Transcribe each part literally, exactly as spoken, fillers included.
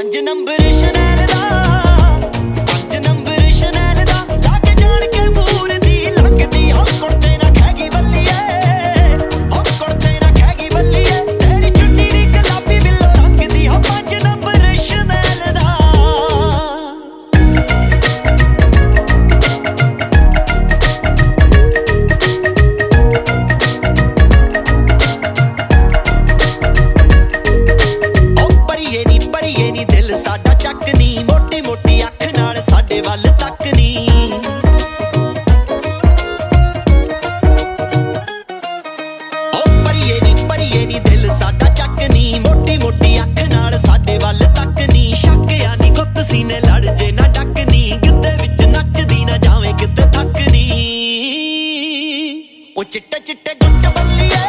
ਪੰਜ ਨੰਬਰ ਸ਼ਨੈਲ ਦਾ ਪੰਜ ਨੰਬਰ ਸ਼ਨੈਲ ਦਾ ਲਾ ਕੇ ਜਾਣ ਕੇ ਮੂਰ ਦੀ ਲੰਘਦੀ ਹੋ ਕੁੜਤੇ ਨਾ ਖੈਗੀ ਬੱਲੀਏ ਹੋ ਕੁੜਤੇ ਨਾ ਖੈਗੀ ਬੱਲੀਏ ਤੇਰੀ ਚੁੰਨੀ ਦੀ ਗੁਲਾਬੀ ਬਿੱਲੋ ਲੰਘਦੀ ਹੋ ਪੰਜ ਨੰਬਰ ਸ਼ਨੈਲ ਦਾ ਮੋਟੀ ਮੋਟੀ ਅੱਖ ਨਾਲ ਸਾਡੇ ਵੱਲ ਤੱਕਨੀ ਓ ਪਰੀਏ ਨੀ ਪਰੀਏ ਨੀ ਦਿਲ ਸਾਡਾ ਚੱਕਨੀ ਮੋਟੀ ਮੋਟੀ ਅੱਖ ਨਾਲ ਸਾਡੇ ਵੱਲ ਤੱਕਨੀ ਸ਼ੱਕਿਆ ਨੀ ਗੁੱਤ ਸੀਨੇ ਲੜ ਜੇ ਨਾ ਡੱਕਨੀ ਗਿੱਧੇ ਵਿੱਚ ਨੱਚਦੀ ਨਾ ਜਾਵੇਂ ਕਿਤੇ ਥੱਕਨੀ ਓ ਚਿੱਟੇ ਚਿੱਟੇ ਗੁੱਟ ਬੱਲੀਏ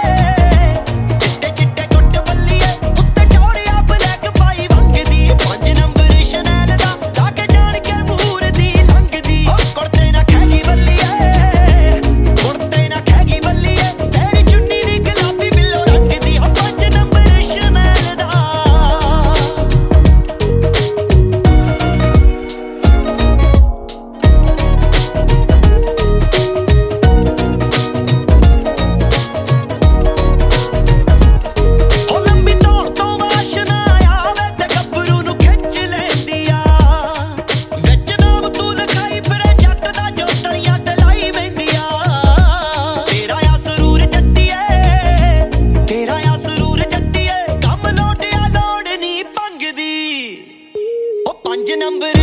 ਪੰਜ ਨੰਬਰ